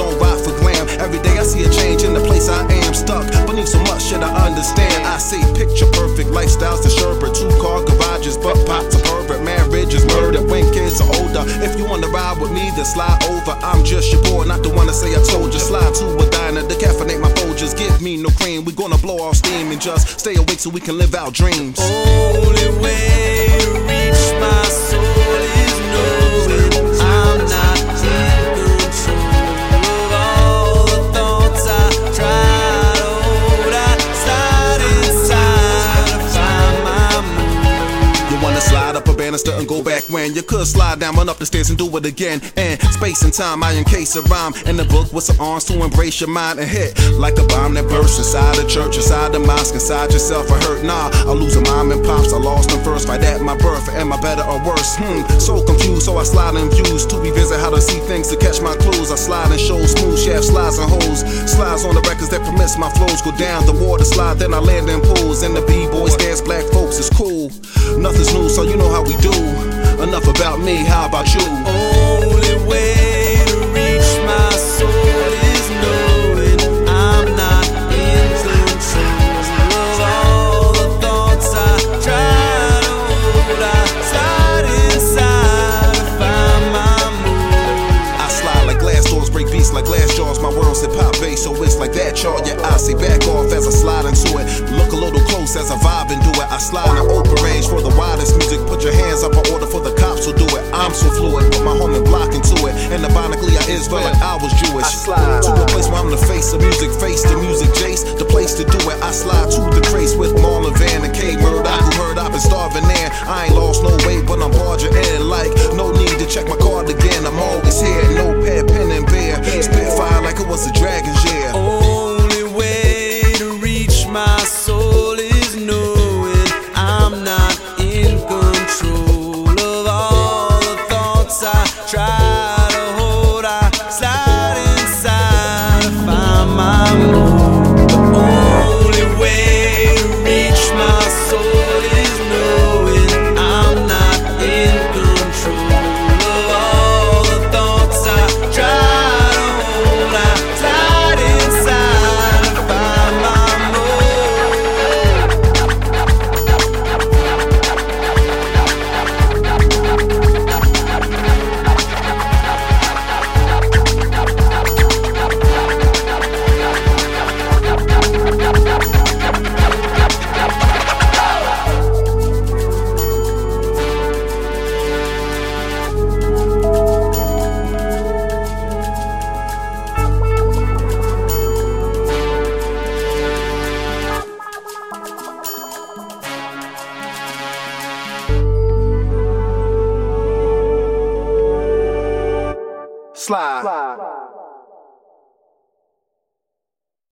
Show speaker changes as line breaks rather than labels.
don't ride for glam. Every day I see a change in the place I am. Stuck beneath so much shit I understand. I say picture perfect lifestyles to sherbet. 2-car garages, but pops are perfect. Marriage is murder when kids are older. If you wanna ride with me, then slide over. I'm just your boy, not the one to say I told you. Slide to a diner, decaffeinate my Folgers. Give me no cream, we gonna blow off steam and just stay awake so we can live our dreams.
Only way to reach my soul is knowing I'm not in control of all the thoughts I try to hold. I slide inside to find my mood.
You wanna slide up a banister and go back when you could slide down, run up the stairs and do it again. And space and time, I encase a rhyme in the book with some arms to embrace your mind and hit like a bomb that bursts inside a church, inside the mosque, inside yourself. I hurt, nah, I lose a mom and pops. I lost them first, fight at my birth. Am I better or worse? So confused, so I slide in views to revisit how to see things, to catch my clues. I slide in shows, smooth shaft slides and holes. Slides on the records that permits my flows go down the water slide, then I land in pools. And the B-boys dance, black folks is cool. Nothing's new, so you know how we do. Enough about me, how about you?
Only way to reach my soul is knowing I'm not in control of all the thoughts I try to hold. I slide inside to find my mood.
I slide like glass doors, break beats like glass jaws. My world's hip-hop bass, so it's like that, y'all. Yeah, I say back off as I slide into it. Look a little close as I vibe and do it. I slide in open range for the widest music. Put your hands up, I order for the cops who do it. I'm so fluid, put my home and block into it. And ironically, I is felt like I was Jewish. I slide to a place where I'm the face of music, face the music, Jace, the place to do it. I slide to the trace with Marlon Van and K Murdoch, who heard I've been starving there. I ain't lost no weight, but I'm barging in. Like, no need to check my card again. I'm always here, notepad, pen and bear. Spit fire like it was a dragon's year.
Only way to reach my soul is knowing I'm not in control of all the thoughts I try to hold. I slide inside to find my mood. The only way to reach my soul is knowing I'm not in control of all the thoughts I try to hold. I slide inside to find my
Slide.